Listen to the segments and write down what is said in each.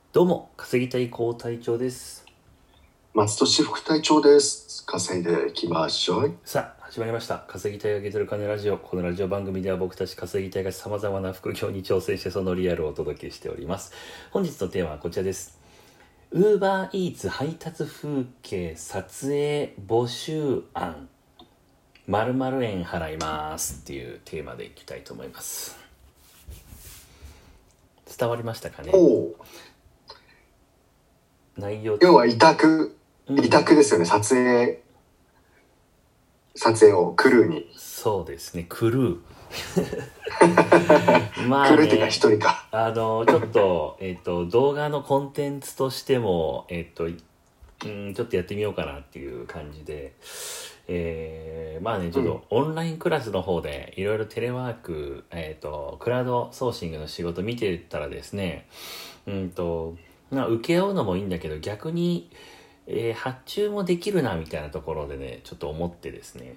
どうも、稼ぎたい高隊長です。 松俊副隊長です。稼いでいきましょう。 さあ、始まりました。稼ぎたいがゲズる金ラジオ。このラジオ番組では僕たち稼ぎたいが様々な副業に挑戦してそのリアルをお届けしております。本日のテーマはこちらです。Uber Eats 配達風景撮影募集案。〇〇円払いますっていうテーマでいきたいと思います。伝わりましたかね？内容要は委託ですよね、撮影をクルーに。 そうですね、クルーまあね、クルーっていうか一人か。 ちょっと、動画のコンテンツとしても、ちょっとやってみようかなっていう感じで、まあね、ちょっとオンラインクラスの方でいろいろテレワーク、クラウドソーシングの仕事見てたらですね、受け負うのもいいんだけど、逆に、発注もできるなみたいなところでね、ちょっと思ってですね、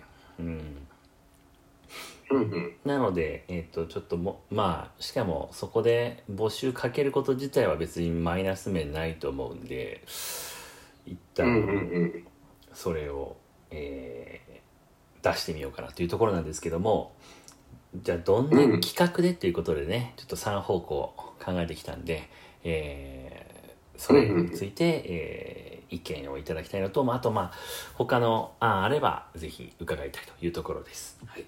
なので、ちょっとまあしかもそこで募集かけること自体は別にマイナス面ないと思うんで、一旦それを、出してみようかなというところなんですけども、じゃあどんな企画でっていうことでね、ちょっと3方向考えてきたんで、それについて、意見をいただきたいのと、あと他の案あればぜひ伺いたいというところです。はい。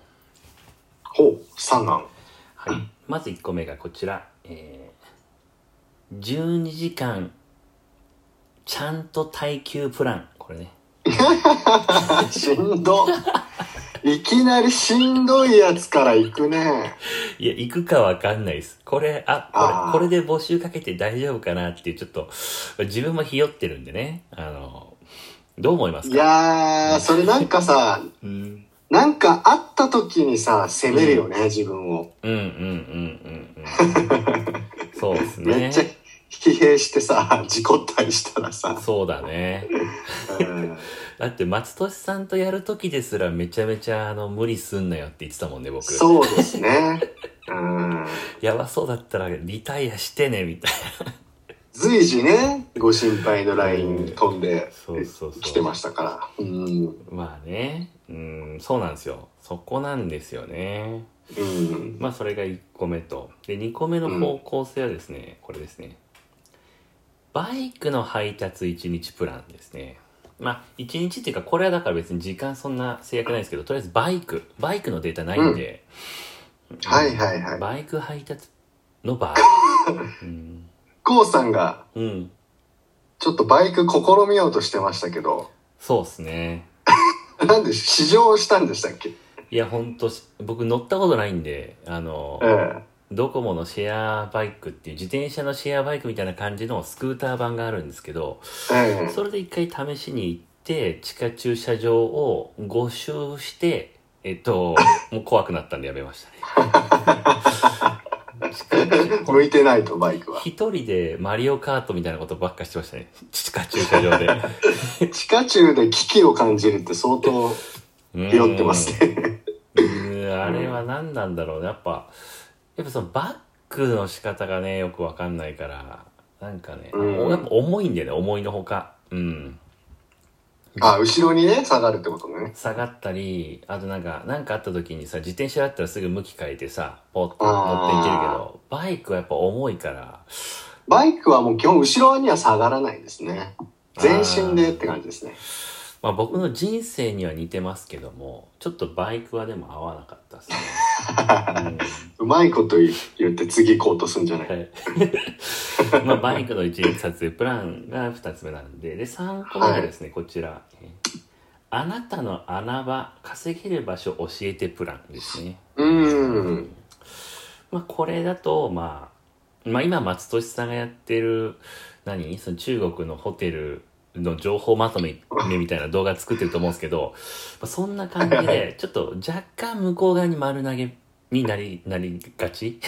3案。 はい。まず1個目がこちら。12時間ちゃんと耐久プラン。これね。 しんど。いきなりしんどいやつから行くね。 いや、行くかわかんないです。これで募集かけて大丈夫かなっていう、ちょっと、自分もひよってるんでね。どう思いますか？ いやー、それなんかさ、なんかあった時にさ、責めるよね、自分を。 そうですね。 めっちゃ疲弊してさ、事故ったりしたらさ。 そうだね。だって松俊さんとやる時ですらめちゃめちゃ無理すんなよって言ってたもんね、僕。 そうですね。 やばそうだったらリタイアしてね、みたいな。 随時ね、ご心配の LINE 飛んで来てましたから。 まあね、そうなんですよ。そこなんですよね。まあそれが1個目と。で、2個目の方向性はですね、これですね。バイクの配達1日プランですね。まあ、1日っていうか、これはだから別に時間そんな制約ないんですけど、とりあえずバイクのデータないんで、バイク配達の場合。 コウさんが、ちょっとバイク試みようとしてましたけど。 そうっすね。 なんで試乗したんでしたっけ？ いや、ほんと、僕乗ったことないんで、ドコモのシェアバイクっていう自転車のシェアバイクみたいな感じのスクーター版があるんですけど、それで一回試しに行って地下駐車場を5周してもう怖くなったんでやめましたね。 向いてないと、バイクは。 一人でマリオカートみたいなことばっかしてましたね、地下駐車場で。 地下駐で危機を感じるって相当酔ってますね。 あれは何なんだろうね。やっぱそのバックの仕方がね、よくわかんないから、なんかね、やっぱ重いんだよね、思いのほか。 後ろにね、下がるってことね。 下がったり、あとなんかあった時にさ、自転車だったらすぐ向き変えてさ、ポッと乗っていけるけど、バイクはやっぱ重いから。 バイクはもう基本後ろには下がらないですね。全身でって感じですね。 まあ僕の人生には似てますけども、ちょっとバイクはでも合わなかったですね。 うまいこと言って次行こうとするんじゃない？ まあバイクの1日撮影プランが2つ目なんで、3個目がですね、こちら。あなたの穴場、稼げる場所教えてプランですね。まあこれだと、まあ今松俊さんがやってる、その中国のホテルの情報まとめみたいな動画作ってると思うんですけど、そんな感じで、ちょっと若干向こう側に丸投げになりがち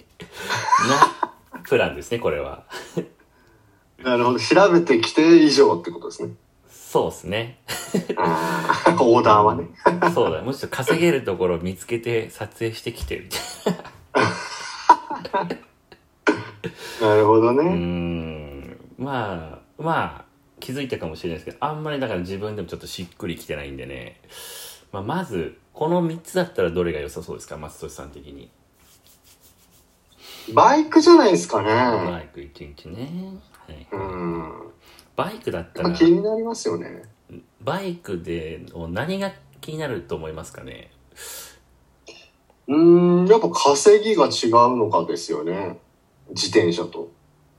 なプランですね、これは。 なるほど。調べてきて以上ってことですね。 そうですね。 オーダーはね。 そうだ、むしろ稼げるところを見つけて撮影してきてみたいな。 なるほどね。 まあ気づいたかもしれないですけど、あんまりだから自分でもちょっとしっくりきてないんでね。まずこの3つだったらどれが良さそうですか、松俊さん的に。 バイクじゃないですかね。 バイク1日ね、はい、バイクだったら、 気になりますよね。 バイクで何が気になると思いますかね。 やっぱ稼ぎが違うのかですよね、自転車と。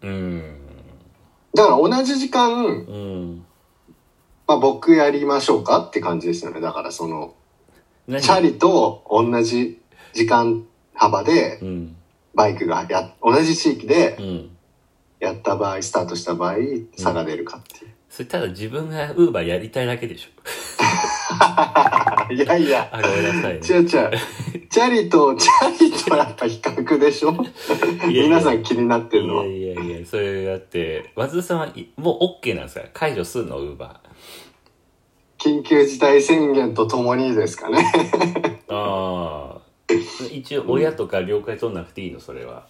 だから同じ時間、まあ僕やりましょうかって感じですよね。だからそのチャリと同じ時間幅で、バイクが同じ地域でやった場合、スタートした場合差が出るかっていう、 それただ自分がウーバーやりたいだけでしょ。 いやいや、 ごめんなさいね。 違うチャリとやっぱ比較でしょ。皆さん気になってるのは。 いやそれだって松田さんはもう OK なんですか、解除するのウーバー。緊急事態宣言とともにですかね。 一応親とか了解取んなくていいの、それは。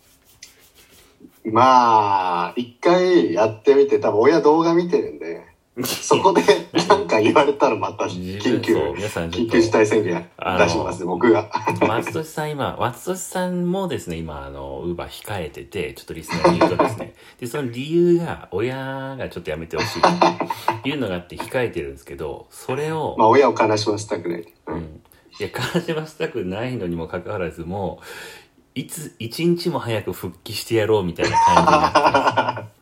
まあ一回やってみて、多分親動画見てるんで、そこで何か言われたらまた緊急事態宣言出します、僕が。 松俊さんもですね、今ウーバー控えてて、ちょっとリスナーに言うとですね、でその理由が親がちょっとやめてほしいというのがあって控えてるんですけど、それをまあ親を悲しませたくない。 いや悲しませたくないのにもかかわらず、もう一日も早く復帰してやろうみたいな感じになってます。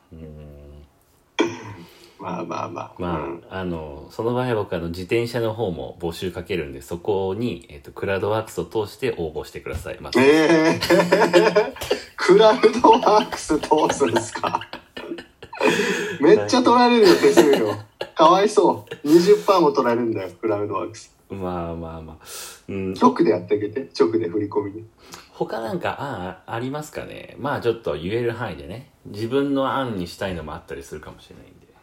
その場合は僕自転車の方も募集かけるんで、そこに、クラウドワークスを通して応募してください。 クラウドワークス通すんですか。めっちゃ取られるよ、手数料。かわいそう。20% も取られるんだよ、クラウドワークス。直でやってあげて、直で振り込みに。 他なんかありますかね。まあちょっと言える範囲でね、自分の案にしたいのもあったりするかもしれないんで。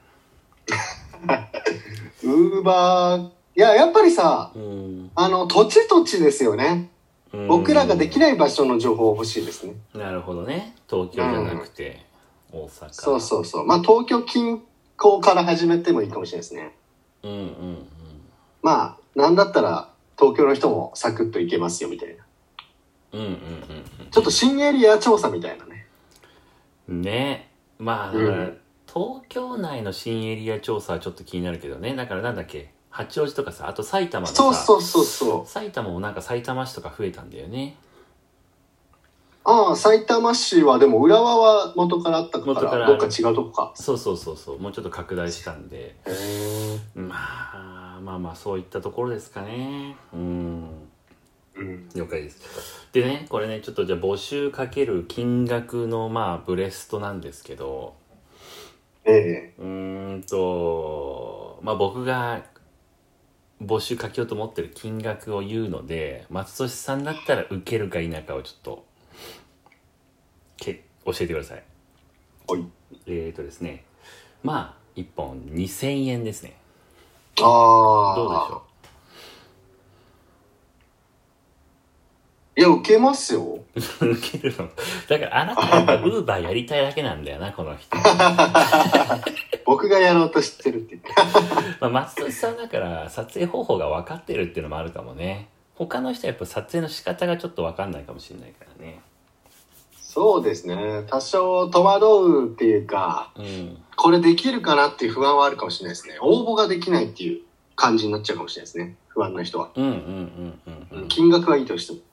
ウーバー、やっぱりさ、土地ですよね。僕らができない場所の情報欲しいですね。 なるほどね。東京じゃなくて、大阪。そう。まあ東京近郊から始めてもいいかもしれないですね。まあなんだったら東京の人もサクッと行けますよみたいな。ちょっと新エリア調査みたいなね。 ね、まあ、東京内の新エリア調査はちょっと気になるけどね。だからなんだっけ、八王子とかさ、あと埼玉のさ、 そう埼玉もなんか埼玉市とか増えたんだよね。 埼玉市はでも浦和は元からあったからどっか違うとこか。 そうもうちょっと拡大したんで、まあそういったところですかね。了解です。でね、これね、ちょっとじゃあ募集かける金額のブレストなんですけど、僕が募集かけようと思ってる金額を言うので、松俊さんだったら受けるか否かをちょっと教えてください。ですね、1本2000円ですね。どうでしょう。 いや、受けますよ。 受けるの。だからあなたやっぱウーバーやりたいだけなんだよな、この人。 僕がやろうと知ってるって言って。 松俊さんだから撮影方法が分かってるっていうのもあるかもね。他の人はやっぱ撮影の仕方がちょっと分かんないかもしれないからね。 そうですね。多少戸惑うっていうか、これできるかなっていう不安はあるかもしれないですね。応募ができないっていう感じになっちゃうかもしれないですね。不安な人は。金額はいいとしても。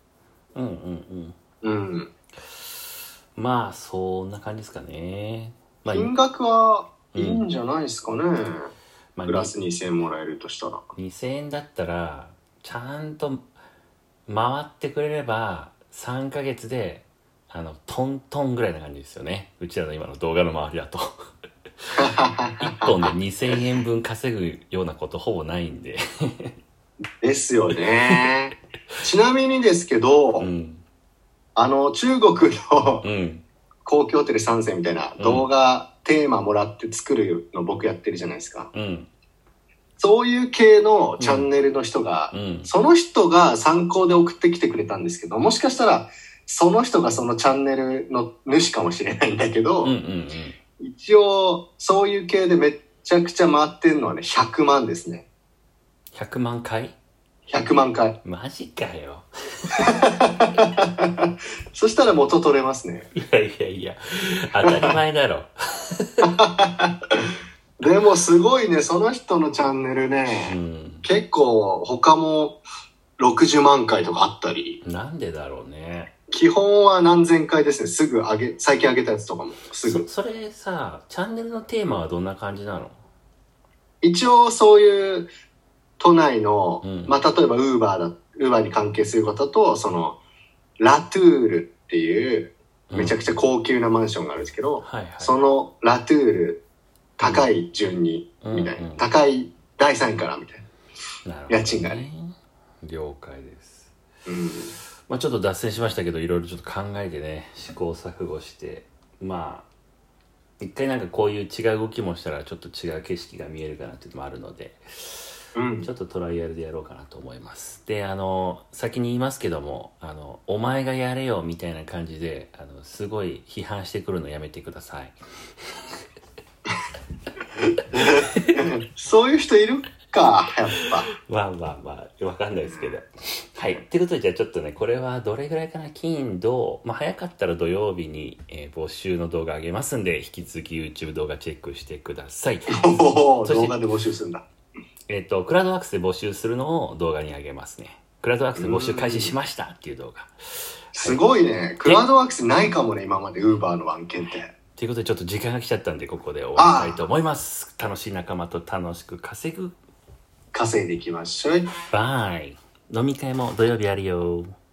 まあそんな感じですかね。 金額はいいんじゃないですかね。プラス2000円もらえるとしたら。 2000円だったらちゃんと回ってくれれば3ヶ月でトントンぐらいな感じですよね。うちらの今の動画の周りだと1本で2000円分稼ぐようなことほぼないんでですよね。ちなみにですけど、中国の公共テレ3選みたいな動画テーマもらって作るの僕やってるじゃないですか。そういう系のチャンネルの人が、その人が参考で送ってきてくれたんですけど、もしかしたらその人がそのチャンネルの主かもしれないんだけど、 うんうんうん、 一応そういう系でめっちゃくちゃ回ってるのはね、100万ですね。 100万回 ？100万回。 マジかよ。 そしたら元取れますね。 いやいやいや、当たり前だろ。 でもすごいね、その人のチャンネルね、うん、結構他も60万回とかあったり。 なんでだろうね。 基本は何千回ですね。すぐ最近上げたやつとかもすぐ。 それさ、チャンネルのテーマはどんな感じなの？ 一応そういう都内の、うん、まあ例えばウーバーに関係することと、そのラトゥールっていうめちゃくちゃ高級なマンションがあるんですけど、うんはいはい、そのラトゥール高い順に、みたいな、うんうん、高い第3位からみたいな、なるほどね、家賃がね。 了解です。うんまあ、ちょっと脱線しましたけど、いろいろちょっと考えてね、試行錯誤して、まあ一回なんかこういう違う動きもしたらちょっと違う景色が見えるかなっていうのもあるので、うん、ちょっとトライアルでやろうかなと思います。で、先に言いますけども、お前がやれよみたいな感じで、すごい批判してくるのやめてください。 そういう人いるか、やっぱ。 まあまあまあ、わかんないですけど。はい。ってことで、じゃあちょっとね、これはどれぐらいかな、金土、まあ早かったら土曜日に、募集の動画あげますんで、引き続き YouTube 動画チェックしてください。 動画で募集するんだ。 クラウドワークスで募集するのを動画にあげますね。クラウドワークスで募集開始しましたっていう動画。 すごいね。クラウドワークスないかもね、今まで Uber の案件って。 ということでちょっと時間が来ちゃったんで、ここで終わりたいと思います。楽しい仲間と楽しく稼いでいきましょう。 バイ。 飲み会も土曜日あるよ。